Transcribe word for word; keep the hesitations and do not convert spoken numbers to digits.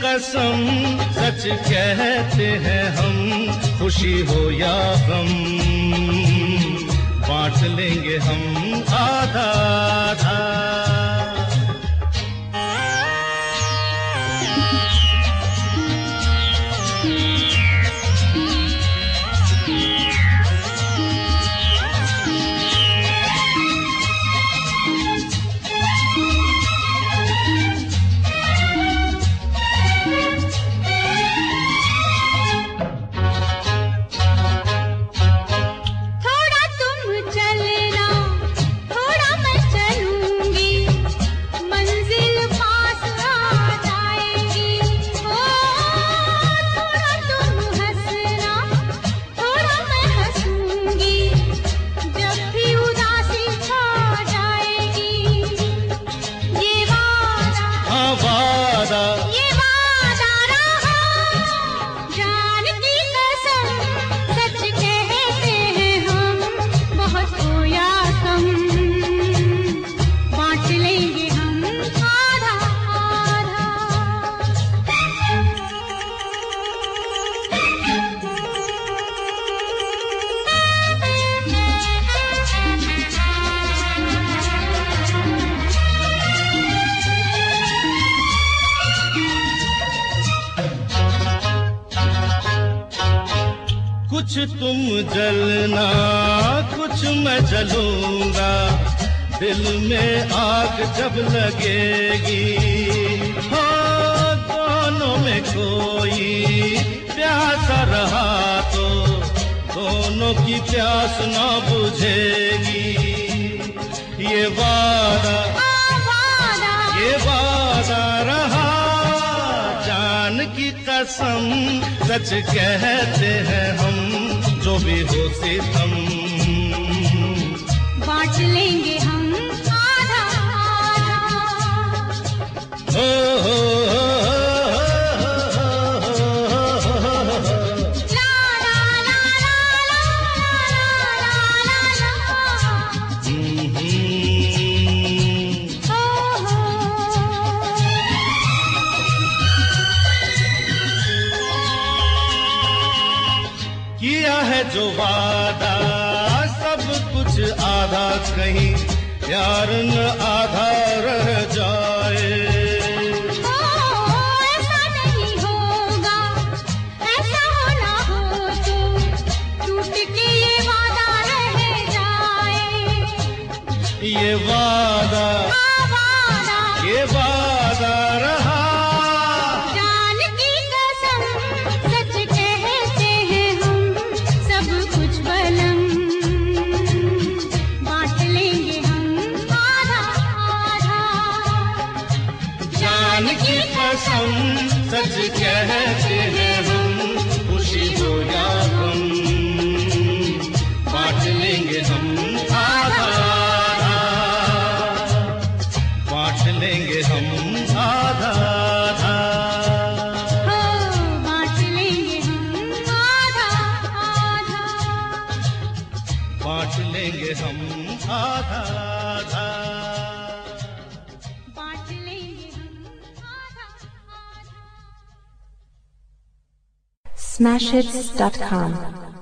कसम सच कहते हैं हम, खुशी हो या गम बांट लेंगे हम आधा आधा। कुछ तुम जलना कुछ मैं जलूंगा, दिल में आग जब लगेगी, हाँ दोनों में कोई प्यासा रहा तो दोनों की प्यास ना बुझेगी। ये वादा ये वादा रहा जान की कसम, सच कहते हैं हम जो भी हो सितम बांट लेंगे हम आधा आधा। हो हो किया है जो वादा सब कुछ आधा कहीं प्यार न आधा रह जाए। ओ, ऐसा नहीं होगा, ऐसा होना हो तो टूट के ये वादा रह जाए। ये वादा ये वादा रहा की कसम, सच कहते हैं हम खुशी हो या गम बांट लेंगे हम आधा आधा, बांट लेंगे हम आधा आधा, हो बांट लेंगे हम आधा आधा, बांट लेंगे हम आधा आधा। Smashhits dot com